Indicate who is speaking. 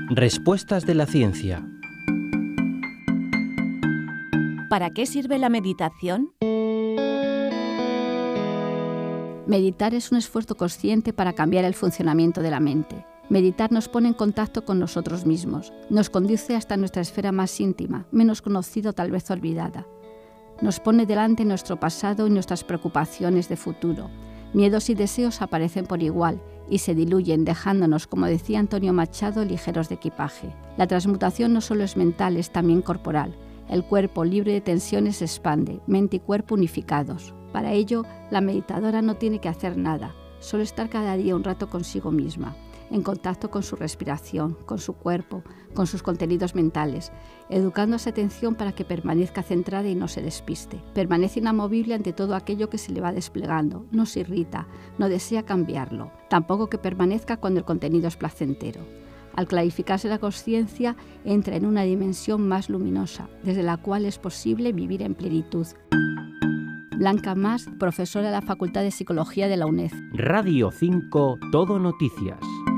Speaker 1: Respuestas de la ciencia.
Speaker 2: ¿Para qué sirve la meditación?
Speaker 3: Meditar es un esfuerzo consciente para cambiar el funcionamiento de la mente. Meditar nos pone en contacto con nosotros mismos, nos conduce hasta nuestra esfera más íntima, menos conocida o tal vez olvidada. Nos pone delante nuestro pasado y nuestras preocupaciones de futuro. Miedos y deseos aparecen por igual y se diluyen, dejándonos, como decía Antonio Machado, ligeros de equipaje. La transmutación no solo es mental, es también corporal. El cuerpo, libre de tensiones, se expande, mente y cuerpo unificados. Para ello, la meditadora no tiene que hacer nada, solo estar cada día un rato consigo misma, en contacto con su respiración, con su cuerpo, con sus contenidos mentales, educando esa atención para que permanezca centrada y no se despiste. Permanece inamovible ante todo aquello que se le va desplegando, no se irrita, no desea cambiarlo, tampoco que permanezca cuando el contenido es placentero. Al clarificarse la conciencia, entra en una dimensión más luminosa, desde la cual es posible vivir en plenitud. Blanca Mas, profesora de la Facultad de Psicología de la UNED.
Speaker 1: Radio 5, Todo Noticias.